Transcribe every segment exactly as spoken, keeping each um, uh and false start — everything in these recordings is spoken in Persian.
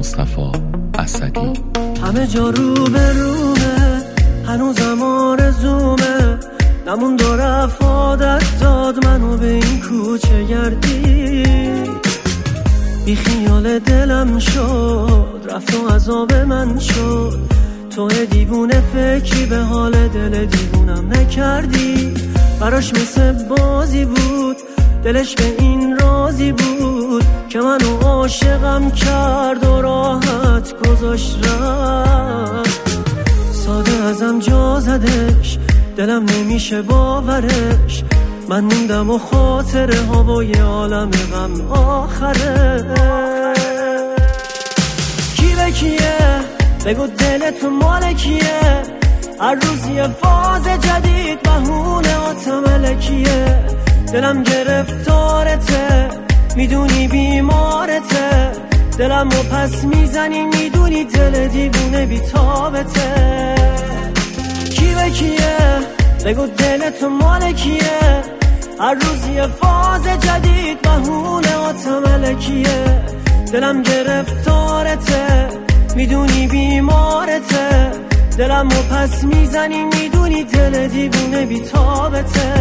مصطفی اسدی. همه جا رو به رومه، هنوزم آرزومه، نمون دو رفت عادت داد منو به این کوچه گردی. بی خیال دلم شد، رفت و عذاب من شد، تو دیوونه فکری به حال دل دیوونم نکردی. براش مثل بازی بود، دلش به این راضی بود که منو عاشقم کرد و راحت گذاشت رفت. ساده ازم جا زدش، دلم نمیشه باورش، من موندم و خاطر هوای عالم غم آخره. کی به کیه؟ بگو دلت مال کیه؟ هر روز یه فاز جدید بهونه آتملکیه. دلم گرفتارته، میدونی بیمارته، دلم رو پس میزنی میدونی دل دیوونه بیتابته. کی به کیه؟ بگو دلت مال کیه؟ هر روز یه فاز جدید بهونه آتملکیه. دلم گرفتارته، میدونی بیمارته، دلم رو پس میزنی میدونی دل دیوونه بیتابته.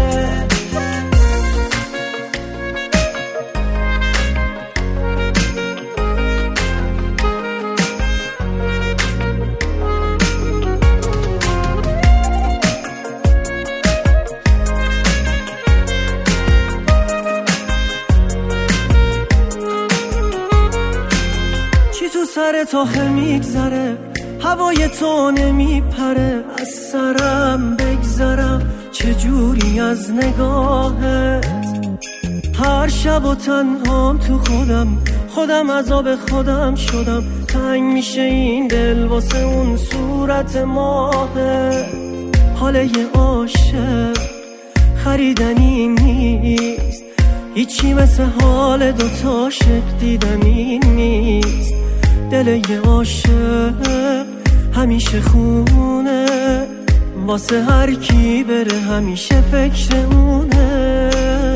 تو سر تاخه میگذره، هوای تو نمیپره، از سرم بگذرم چجوری از نگاهت. هر شب و تنهام تو خودم، خودم عذاب خودم شدم، تنگ میشه این دل واسه اون صورت ماهه. حال یه عاشق خریدنی نیست، هیچی مثل حال دوتا عاشق دیدنی نیست. دل یه عاشق همیشه خونه، واسه هر کی بره همیشه فکر اونه.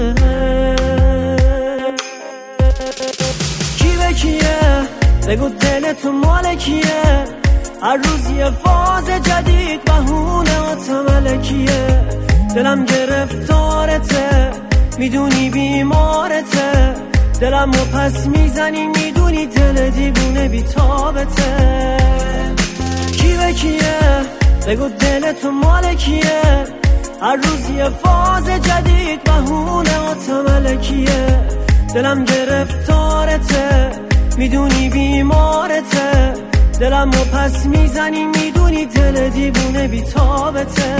کی به کیه؟ بگو دلت مال کیه؟ هر روز یه فاز جدید بهونه آتملکیه. دلم گرفتارته، میدونی بیمارته، دلم رو پس میزنی میدونی دل دیوونه بیتابته. کی به کیه؟ بگو دلت مال کیه؟ هر روز یه فاز جدید بهونه آتملکیه. دلم گرفتارته، میدونی بیمارته، دلم رو پس میزنی میدونی دل دیوونه بیتابته.